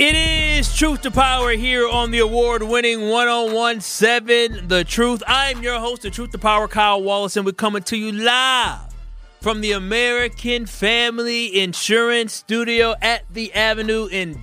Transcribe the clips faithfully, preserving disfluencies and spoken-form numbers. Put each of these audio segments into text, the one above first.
It is Truth to Power here on the award-winning one oh one point seven The Truth. I'm your host, the Truth to Power, Kyle Wallace, and we're coming to you live from the American Family Insurance Studio at the Avenue in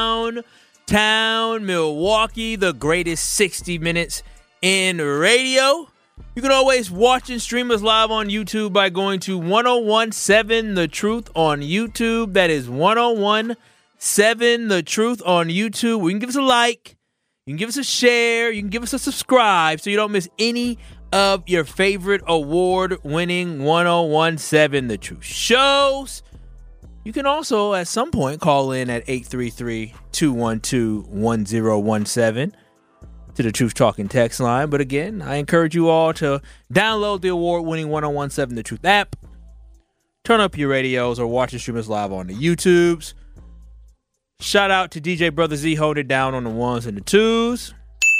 downtown Milwaukee, the greatest sixty minutes in radio. You can always watch and stream us live on YouTube by going to one oh one point seven The Truth on YouTube. That is one oh one point seven The Truth on YouTube. You can give us a like, you can give us a share, you can give us a subscribe so you don't miss any of your favorite award-winning one oh one point seven The Truth shows. You can also, at some point, call in at eight three three, two one two, one oh one seven to the Truth Talking text line. But again, I encourage you all to download the award-winning one oh one point seven The Truth app, turn up your radios, or watch and stream us live on the YouTubes. Shout out to D J Brother Z holding it down on the ones and the twos.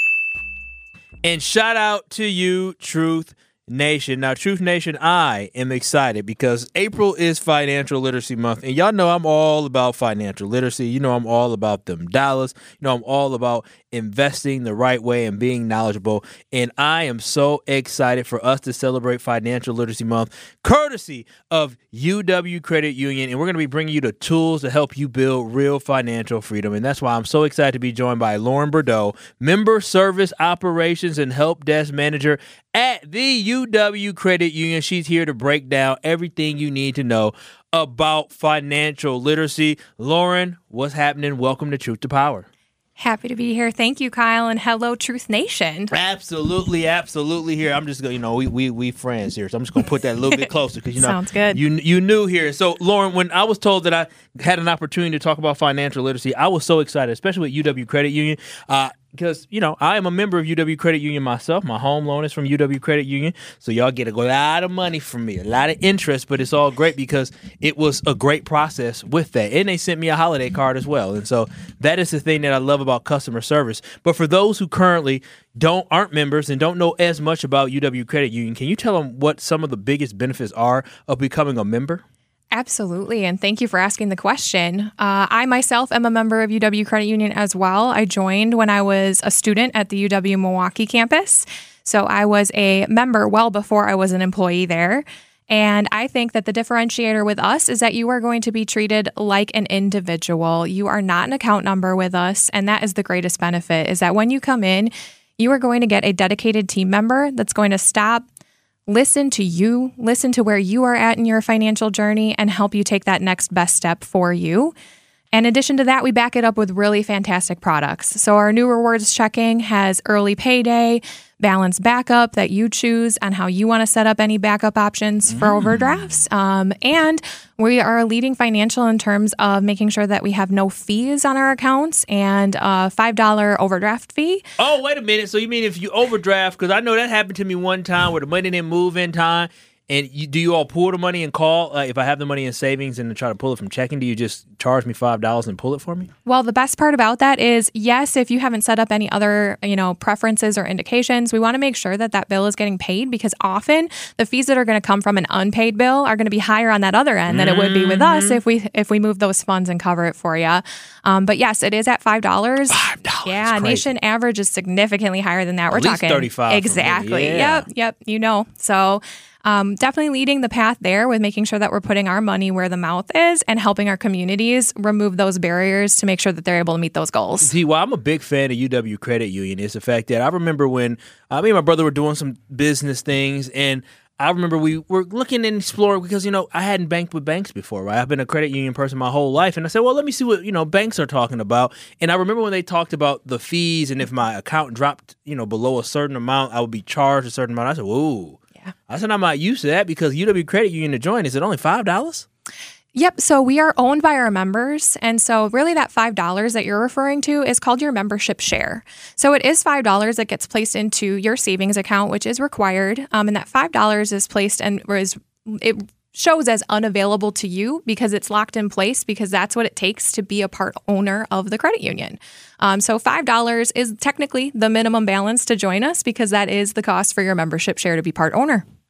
And shout out to you, Truth Nation. Now, Truth Nation, I am excited because April is Financial Literacy Month. And y'all know I'm all about financial literacy. You know I'm all about them dollars. You know I'm all about investing the right way and being knowledgeable. And I am so excited for us to celebrate Financial Literacy Month, courtesy of U W Credit Union. And we're going to be bringing you the tools to help you build real financial freedom. And that's why I'm so excited to be joined by Lauren Bordeaux, Member Service Operations and Help Desk Manager at the U W Credit Union. She's here to break down everything you need to know about financial literacy. Lauren, what's happening? Welcome to Truth to Power. Happy to be here. Thank you, Kyle, and hello, Truth Nation. Absolutely, absolutely here. I'm just going to, you know, we we we friends here, so I'm just going to put that a little bit closer because, you know, sounds good. You, you knew here. So, Lauren, when I was told that I had an opportunity to talk about financial literacy, I was so excited, especially with U W Credit Union. Uh, Because, you know, I am a member of U W Credit Union myself. My home loan is from U W Credit Union. So y'all get a lot of money from me, a lot of interest, but it's all great because it was a great process with that. And they sent me a holiday card as well. And so that is the thing that I love about customer service. But for those who currently don't aren't members and don't know as much about U W Credit Union, can you tell them what some of the biggest benefits are of becoming a member? Absolutely, and thank you for asking the question. Uh, I myself am a member of U W Credit Union as well. I joined when I was a student at the U W Milwaukee campus, so I was a member well before I was an employee there. And I think that the differentiator with us is that you are going to be treated like an individual. You are not an account number with us, and that is the greatest benefit, is that when you come in, you are going to get a dedicated team member that's going to stop, listen to you, listen to where you are at in your financial journey, and help you take that next best step for you. In addition to that, we back it up with really fantastic products. So our new rewards checking has early payday, balance backup that you choose on how you want to set up any backup options for mm. overdrafts. Um, and we are leading financial in terms of making sure that we have no fees on our accounts and a five dollars overdraft fee. Oh, wait a minute. So you mean if you overdraft, because I know that happened to me one time where the money didn't move in time. And you, do you all pull the money and call? Uh, if I have the money in savings and try to pull it from checking, do you just charge me five dollars and pull it for me? Well, the best part about that is, yes, if you haven't set up any other, you know, preferences or indications, we want to make sure that that bill is getting paid, because often the fees that are going to come from an unpaid bill are going to be higher on that other end than mm-hmm. it would be with us if we if we move those funds and cover it for you. Um, but yes, it is at five dollars. five dollars. Yeah, nation average is significantly higher than that. At We're least talking thirty-five. Exactly. Yeah. Yep. Yep. You know. So Um, definitely leading the path there with making sure that we're putting our money where the mouth is and helping our communities remove those barriers to make sure that they're able to meet those goals. See, well, I'm a big fan of U W Credit Union is the fact that I remember when uh, me and my brother were doing some business things, and I remember we were looking and exploring because, you know, I hadn't banked with banks before, right? I've been a credit union person my whole life. And I said, well, let me see what, you know, banks are talking about. And I remember when they talked about the fees and if my account dropped, you know, below a certain amount, I would be charged a certain amount. I said, whoa. Yeah. I said, I'm not used to that because U W Credit Union to join, is it only five dollars? Yep. So we are owned by our members. And so really that five dollars that you're referring to is called your membership share. So it is five dollars that gets placed into your savings account, which is required. Um, and that five dollars is placed and is it shows as unavailable to you because it's locked in place, because that's what it takes to be a part owner of the credit union. Um, so five dollars is technically the minimum balance to join us because that is the cost for your membership share to be part owner.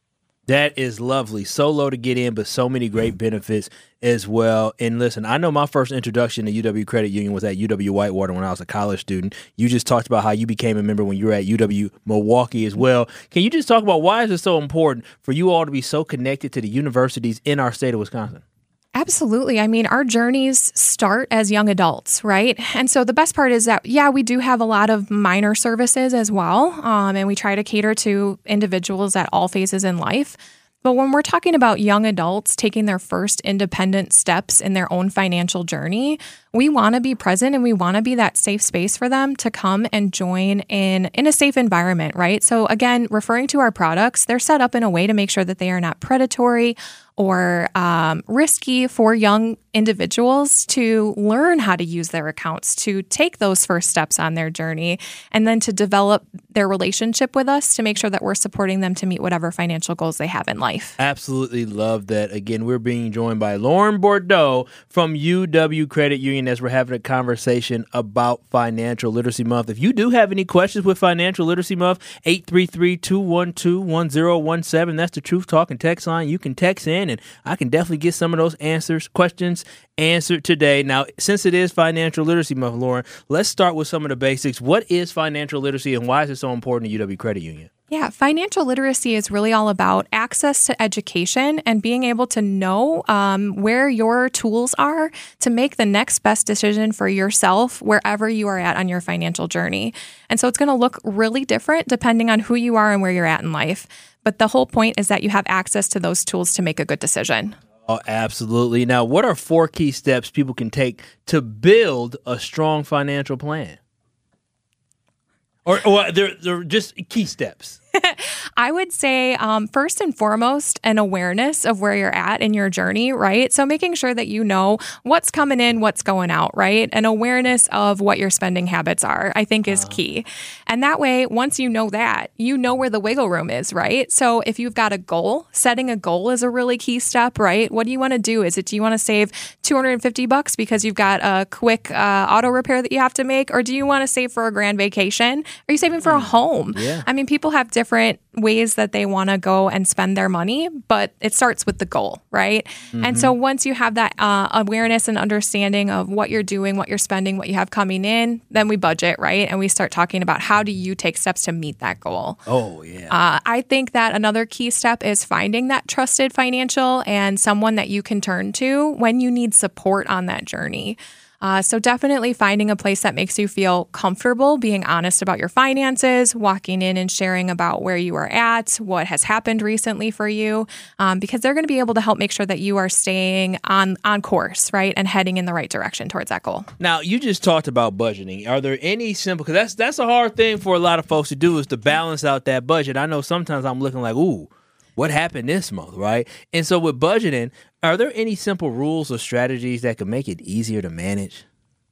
That is lovely. So low to get in, but so many great benefits as well. And listen, I know my first introduction to U W Credit Union was at U W Whitewater when I was a college student. You just talked about how you became a member when you were at U W Milwaukee as well. Can you just talk about why is it so important for you all to be so connected to the universities in our state of Wisconsin? Absolutely. I mean, our journeys start as young adults, right? And so the best part is that, yeah, we do have a lot of minor services as well, um, and we try to cater to individuals at all phases in life. But when we're talking about young adults taking their first independent steps in their own financial journey, we want to be present and we want to be that safe space for them to come and join in in a safe environment, right? So again, referring to our products, they're set up in a way to make sure that they are not predatory or um, risky for young individuals to learn how to use their accounts, to take those first steps on their journey, and then to develop their relationship with us to make sure that we're supporting them to meet whatever financial goals they have in life. Absolutely love that. Again, we're being joined by Lauren Bordeaux from U W Credit Union as we're having a conversation about Financial Literacy Month. If you do have any questions with Financial Literacy Month, eight three three, two one two, one zero one seven. That's the Truth Talking text line. You can text in, and I can definitely get some of those answers, questions answered today. Now, since it is Financial Literacy Month, Lauren, let's start with some of the basics. What is financial literacy and why is it so important to U W Credit Union? Yeah, financial literacy is really all about access to education and being able to know um, where your tools are to make the next best decision for yourself wherever you are at on your financial journey. And so it's going to look really different depending on who you are and where you're at in life. But the whole point is that you have access to those tools to make a good decision. Oh, absolutely. Now, what are four key steps people can take to build a strong financial plan? Or, or they're, they're just key steps. I would say, um, first and foremost, an awareness of where you're at in your journey, right? So making sure that you know what's coming in, what's going out, right? An awareness of what your spending habits are, I think is key. And that way, once you know that, you know where the wiggle room is, right? So if you've got a goal, setting a goal is a really key step, right? What do you want to do? Is it, do you want to save two hundred fifty bucks because you've got a quick uh, auto repair that you have to make? Or do you want to save for a grand vacation? Are you saving for a home? Yeah. I mean, people have different ways that they want to go and spend their money, but it starts with the goal, right? Mm-hmm. And so once you have that uh, awareness and understanding of what you're doing, what you're spending, what you have coming in, then we budget, right? And we start talking about how do you take steps to meet that goal. Oh, yeah. Uh, I think that another key step is finding that trusted financial and someone that you can turn to when you need support on that journey. Uh, so definitely finding a place that makes you feel comfortable, being honest about your finances, walking in and sharing about where you are at, what has happened recently for you, um, because they're going to be able to help make sure that you are staying on, on course, right, and heading in the right direction towards that goal. Now, you just talked about budgeting. Are there any simple, because that's, that's a hard thing for a lot of folks to do is to balance out that budget. I know sometimes I'm looking like, ooh, what happened this month, right? And so with budgeting, are there any simple rules or strategies that can make it easier to manage?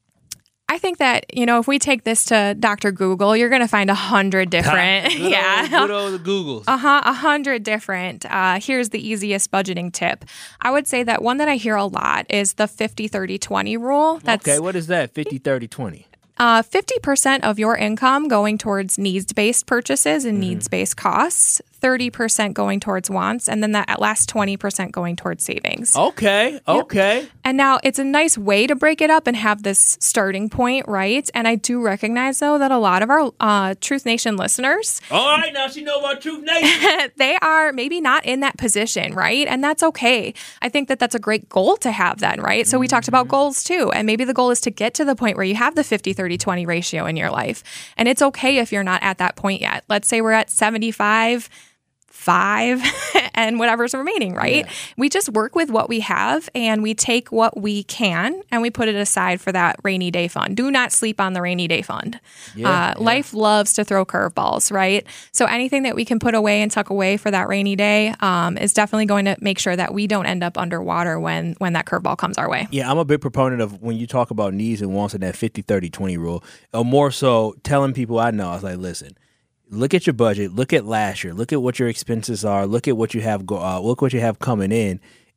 I think that, you know, if we take this to Doctor Google, you're going to find a hundred different, good yeah, old, good old Googles. Uh-huh, a hundred different. Uh, here's the easiest budgeting tip. I would say that one that I hear a lot is the fifty thirty twenty rule. That's, okay, what is that, fifty thirty twenty? Uh, fifty percent of your income going towards needs-based purchases and mm-hmm. needs-based costs, thirty percent going towards wants, and then that last twenty percent going towards savings. Okay, okay. Yep. And now it's a nice way to break it up and have this starting point, right? And I do recognize, though, that a lot of our uh, Truth Nation listeners... All right, now she know about Truth Nation. They are maybe not in that position, right? And that's okay. I think that that's a great goal to have then, right? So we mm-hmm. talked about goals, too. And maybe the goal is to get to the point where you have the fifty thirty twenty ratio in your life. And it's okay if you're not at that point yet. Let's say we're at seventy-five, five, and whatever's remaining, right? Yeah. We just work with what we have and we take what we can and we put it aside for that rainy day fund. Do not sleep on the rainy day fund. Yeah, uh, yeah. Life loves to throw curveballs, right? So anything that we can put away and tuck away for that rainy day um, is definitely going to make sure that we don't end up underwater when, when that curveball comes our way. Yeah, I'm a big proponent of when you talk about needs and wants and that fifty thirty twenty rule, or more so telling people I know, I was like, listen, look at your budget. Look at last year. Look at what your expenses are. Look at what you have. Go, uh, look what you have coming in,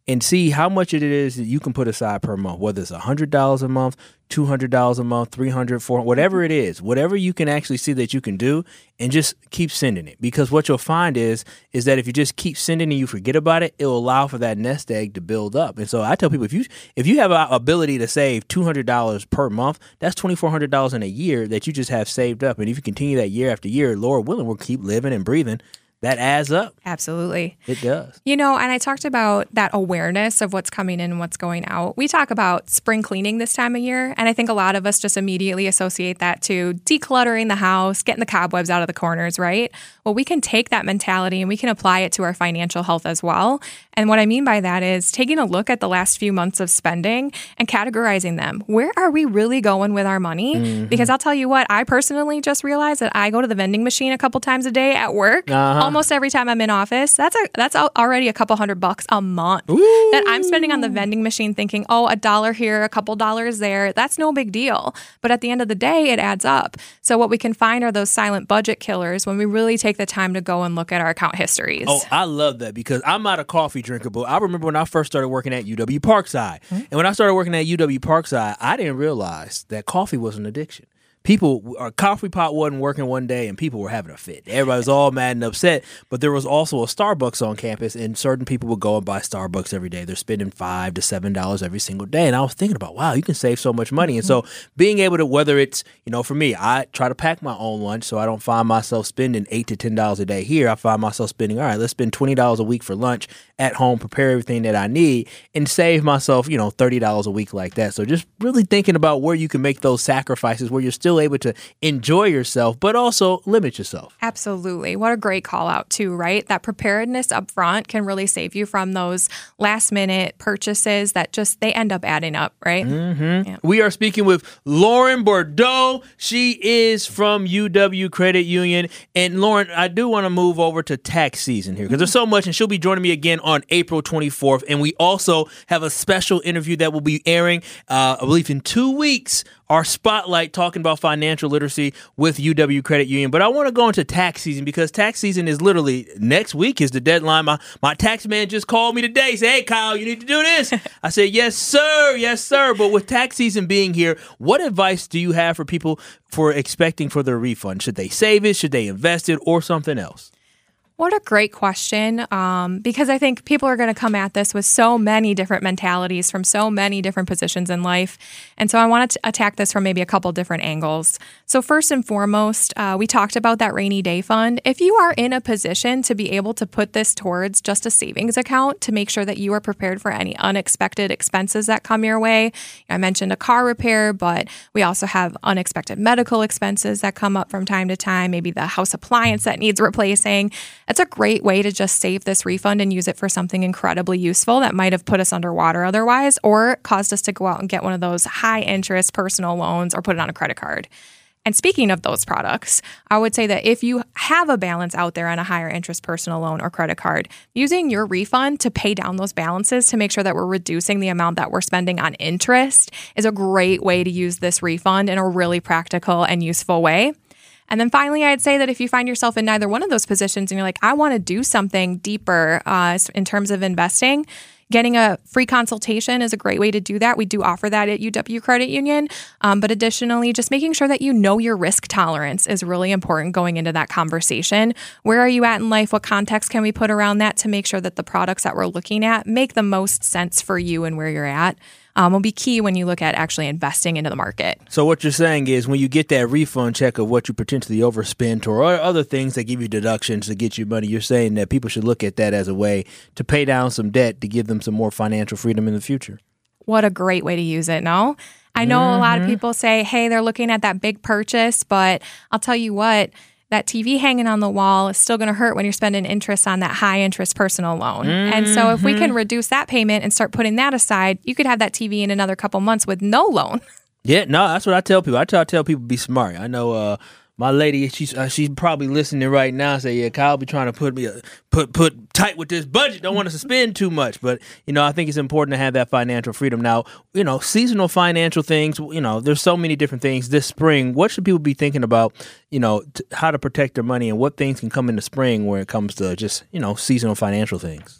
and see how much it is that you can put aside per month, whether it's one hundred dollars a month, two hundred dollars a month, three hundred dollars, four hundred dollars, whatever it is, whatever you can actually see that you can do, and just keep sending it. Because what you'll find is is that if you just keep sending and you forget about it, it will allow for that nest egg to build up. And so I tell people, if you if you have an ability to save two hundred dollars per month, that's two thousand four hundred dollars in a year that you just have saved up. And if you continue that year after year, Lord willing, we'll keep living and breathing. That adds up. Absolutely. It does. You know, and I talked about that awareness of what's coming in and what's going out. We talk about spring cleaning this time of year, and I think a lot of us just immediately associate that to decluttering the house, getting the cobwebs out of the corners, right? Well, we can take that mentality and we can apply it to our financial health as well. And what I mean by that is taking a look at the last few months of spending and categorizing them. Where are we really going with our money? Mm-hmm. Because I'll tell you what, I personally just realized that I go to the vending machine a couple times a day at work. Uh-huh. Almost every time I'm in office, that's a, that's already a couple hundred bucks a month Ooh. that I'm spending on the vending machine thinking, oh, a dollar here, a couple dollars there. That's no big deal. But at the end of the day, it adds up. So what we can find are those silent budget killers when we really take the time to go and look at our account histories. Oh, I love that because I'm not a coffee drinker, but I remember when I first started working at U W Parkside. Mm-hmm. And when I started working at U W Parkside, I didn't realize that coffee was an addiction. People, our coffee pot wasn't working one day and people were having a fit. Everybody was all mad and upset, but there was also a Starbucks on campus and certain people would go and buy Starbucks every day. They're spending five to seven dollars every single day. And I was thinking about, wow, you can save so much money. And so being able to, whether it's, you know, for me, I try to pack my own lunch so I don't find myself spending eight to ten dollars a day here. I find myself spending, all right, let's spend twenty dollars a week for lunch at home, prepare everything that I need and save myself, you know, thirty dollars a week like that. So just really thinking about where you can make those sacrifices where you're still able to enjoy yourself, but also limit yourself. Absolutely. What a great call out too, right? That preparedness up front can really save you from those last minute purchases that just, they end up adding up, right? Mm-hmm. Yeah. We are speaking with Lauren Bordeaux. She is from U W Credit Union. And Lauren, I do want to move over to tax season here because there's so much, and she'll be joining me again on April twenty-fourth. And we also have a special interview that will be airing, uh, I believe in two weeks, our spotlight talking about financial literacy with U W Credit Union. But I want to go into tax season because tax season is literally next week is the deadline. My my tax man just called me today. Say, hey, Kyle, you need to do this. I said, yes, sir. Yes, sir. But with tax season being here, what advice do you have for people for expecting for their refund? Should they save it? Should they invest it or something else? What a great question, um, because I think people are going to come at this with so many different mentalities from so many different positions in life. And so I want to attack this from maybe a couple different angles. So first and foremost, uh, we talked about that rainy day fund. If you are in a position to be able to put this towards just a savings account to make sure that you are prepared for any unexpected expenses that come your way. I mentioned a car repair, but we also have unexpected medical expenses that come up from time to time, maybe the house appliance that needs replacing. It's a great way to just save this refund and use it for something incredibly useful that might have put us underwater otherwise or caused us to go out and get one of those high interest personal loans or put it on a credit card. And speaking of those products, I would say that if you have a balance out there on a higher interest personal loan or credit card, using your refund to pay down those balances to make sure that we're reducing the amount that we're spending on interest is a great way to use this refund in a really practical and useful way. And then finally, I'd say that if you find yourself in neither one of those positions and you're like, I want to do something deeper uh, in terms of investing, getting a free consultation is a great way to do that. We do offer that at U W Credit Union. Um, but additionally, just making sure that you know your risk tolerance is really important going into that conversation. Where are you at in life? What context can we put around that to make sure that the products that we're looking at make the most sense for you and where you're at? Um, will be key when you look at actually investing into the market. So what you're saying is when you get that refund check of what you potentially overspent or other things that give you deductions to get you money, you're saying that people should look at that as a way to pay down some debt to give them some more financial freedom in the future. What a great way to use it, no? I know mm-hmm. a lot of people say, hey, they're looking at that big purchase, but I'll tell you what, that T V hanging on the wall is still going to hurt when you're spending interest on that high interest personal loan. Mm-hmm. And so if we can reduce that payment and start putting that aside, you could have that T V in another couple months with no loan. Yeah, no, that's what I tell people. I try to tell people be smart. I know uh, my lady, she's uh, she's probably listening right now and say, yeah, Kyle be trying to put me uh, put put tight with this budget. Don't want to spend too much. But, you know, I think it's important to have that financial freedom. Now, you know, seasonal financial things, you know, there's so many different things this spring. What should people be thinking about, you know, t- how to protect their money and what things can come in the spring when it comes to just, you know, seasonal financial things?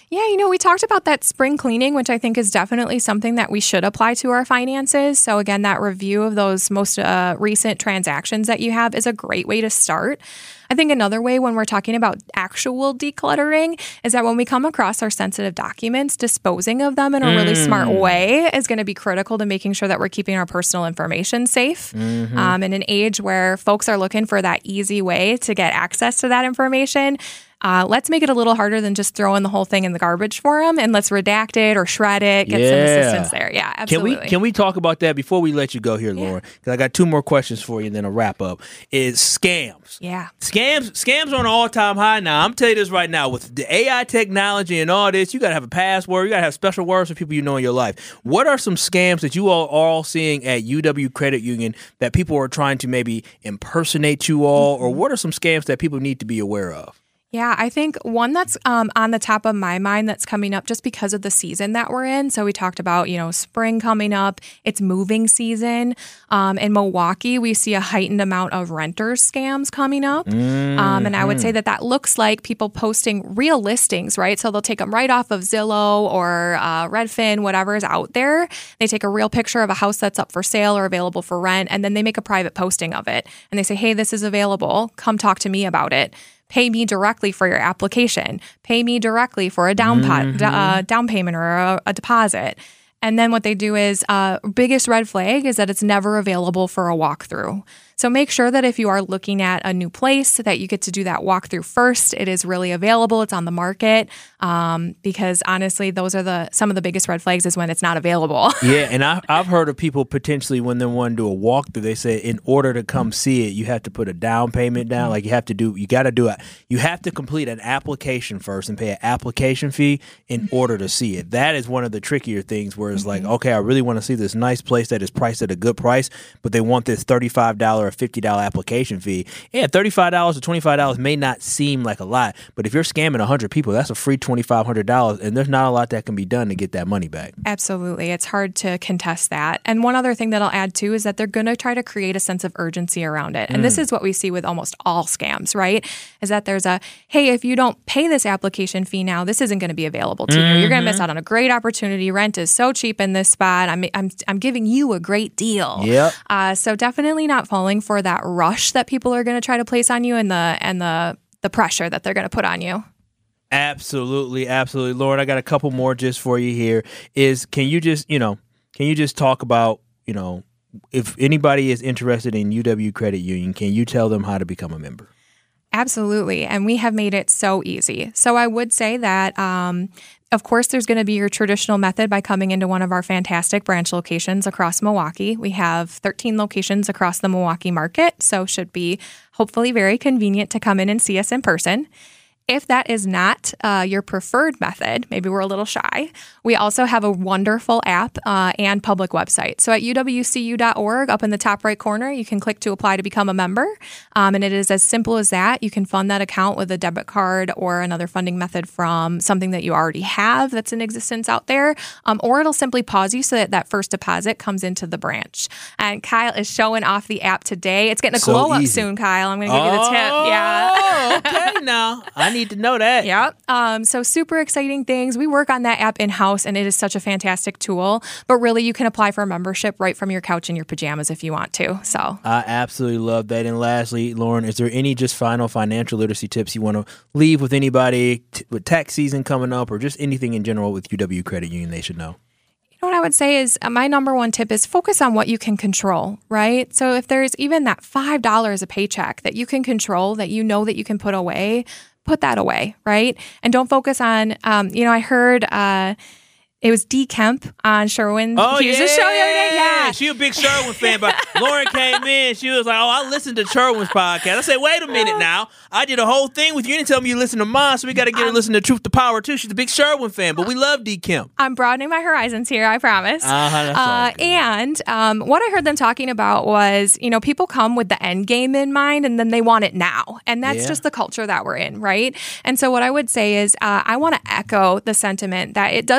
Yeah, you know, we talked about that spring cleaning, which I think is definitely something that we should apply to our finances. So again, that review of those most uh, recent transactions that you have is a great way to start. I think another way when we're talking about actual decluttering is that when we come across our sensitive documents, disposing of them in a really mm. smart way is going to be critical to making sure that we're keeping our personal information safe. Mm-hmm. Um, in an age where folks are looking for that easy way to get access to that information, Uh, let's make it a little harder than just throwing the whole thing in the garbage for them, and let's redact it or shred it, get yeah. some assistance there. Yeah, absolutely. Can we can we talk about that before we let you go here, Lauren? Because yeah. I got two more questions for you, and then a wrap up. Is scams? Yeah, scams. Scams are on an all time high now. I'm telling you this right now. With the A I technology and all this, you got to have a password. You got to have special words for people you know in your life. What are some scams that you all are all seeing at U W Credit Union that people are trying to maybe impersonate you all, mm-hmm. or what are some scams that people need to be aware of? Yeah, I think one that's um, on the top of my mind that's coming up just because of the season that we're in. So we talked about, you know, spring coming up. It's moving season. Um, in Milwaukee, we see a heightened amount of renters scams coming up. Mm-hmm. Um, and I would say that that looks like people posting real listings, right? So they'll take them right off of Zillow or uh, Redfin, whatever is out there. They take a real picture of a house that's up for sale or available for rent, and then they make a private posting of it. And they say, hey, this is available. Come talk to me about it. Pay me directly for your application. Pay me directly for a down mm-hmm. pot, uh, down payment or a, a deposit. And then what they do is, uh, biggest red flag is that it's never available for a walkthrough. So make sure that if you are looking at a new place that you get to do that walkthrough first. It is really available. It's on the market. Um, because honestly, those are the some of the biggest red flags is when it's not available. Yeah, and I, I've heard of people potentially when they want to do a walkthrough, they say in order to come see it, you have to put a down payment down. Like you have to do, you got to do it. You have to complete an application first and pay an application fee in order to see it. That is one of the trickier things where it's mm-hmm. like, okay, I really want to see this nice place that is priced at a good price, but they want this thirty-five dollars or fifty dollars application fee. Yeah, thirty-five dollars or twenty-five dollars may not seem like a lot, but if you're scamming one hundred people, that's a free twenty-five hundred dollars, and there's not a lot that can be done to get that money back. Absolutely. It's hard to contest that. And one other thing that I'll add, too, is that they're going to try to create a sense of urgency around it. And mm. this is what we see with almost all scams, right? Is that there's a, hey, if you don't pay this application fee now, this isn't going to be available to mm-hmm. you. You're going to miss out on a great opportunity. Rent is so cheap in this spot. I'm I'm, I'm giving you a great deal. Yep. Uh, so definitely not falling for that rush that people are going to try to place on you and the and the the pressure that they're going to put on you. Absolutely, absolutely. Lauren, I got a couple more just for you here. Is can you just, you know, can you just talk about, you know, if anybody is interested in U W Credit Union, can you tell them how to become a member? Absolutely. And we have made it so easy. So I would say that, um, of course, there's going to be your traditional method by coming into one of our fantastic branch locations across Milwaukee. We have thirteen locations across the Milwaukee market, so should be hopefully very convenient to come in and see us in person. If that is not uh, your preferred method, maybe we're a little shy, we also have a wonderful app uh, and public website. So at U W C U dot org, up in the top right corner, you can click to apply to become a member. Um, and it is as simple as that. You can fund that account with a debit card or another funding method from something that you already have that's in existence out there. Um, or it'll simply pause you so that that first deposit comes into the branch. And Kyle is showing off the app today. It's getting a so glow up easy. soon, Kyle. I'm going to give oh, you the tip. Yeah. Okay, now I need to know that. Yeah. Um, so super exciting things. We work on that app in-house, and it is such a fantastic tool. But really, you can apply for a membership right from your couch in your pajamas if you want to. So I absolutely love that. And lastly, Lauren, is there any just final financial literacy tips you want to leave with anybody t- with tax season coming up or just anything in general with U W Credit Union they should know? You know what I would say is uh, my number one tip is focus on what you can control, right? So if there's even that five dollars a paycheck that you can control, that you know that you can put away, put that away, right? And don't focus on, um, you know, I heard uh, it was D. Kemp on Sherwin. Oh, he was yeah. a show the other day. Yeah. She a big Sherwin fan, but Lauren came in. She was like, oh, I listened to Sherwin's podcast. I said, wait a minute now. I did a whole thing with you. You didn't tell me you listen to mine, so we got to get her to listen to Truth to Power, too. She's a big Sherwin fan, but we love D. Kemp. I'm broadening my horizons here, I promise. Uh-huh, that's uh, and um, what I heard them talking about was, you know, people come with the end game in mind, and then they want it now. And that's yeah. just the culture that we're in, right? And so what I would say is uh, I want to echo the sentiment that it does take work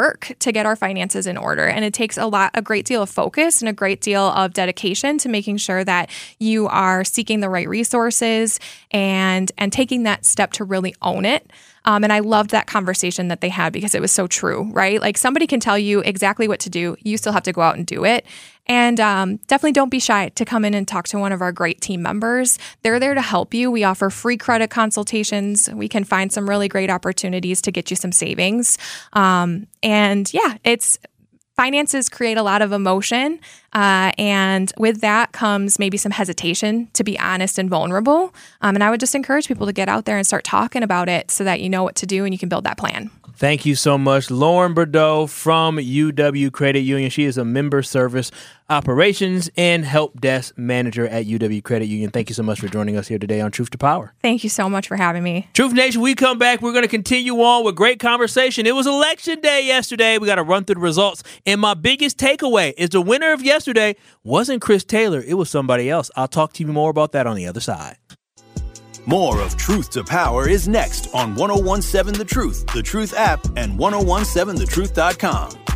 work to get our finances in order. And it takes a lot, a great deal of focus and a great deal of dedication to making sure that you are seeking the right resources and, and taking that step to really own it. Um, and I loved that conversation that they had because it was so true, right? Like somebody can tell you exactly what to do. You still have to go out and do it. And um, definitely don't be shy to come in and talk to one of our great team members. They're there to help you. We offer free credit consultations. We can find some really great opportunities to get you some savings. Um, and yeah, it's finances create a lot of emotion. Uh, and with that comes maybe some hesitation to be honest and vulnerable. Um, and I would just encourage people to get out there and start talking about it so that you know what to do and you can build that plan. Thank you so much, Lauren Bordeaux from U W Credit Union. She is a member service operations and help desk manager at U W Credit Union. Thank you so much for joining us here today on Truth to Power. Thank you so much for having me. Truth Nation, we come back. We're going to continue on with great conversation. It was election day yesterday. We got to run through the results. And my biggest takeaway is the winner of yesterday wasn't Chris Taylor. It was somebody else. I'll talk to you more about that on the other side. More of Truth to Power is next on ten seventeen The Truth, The Truth app, and ten seventeen the truth dot com.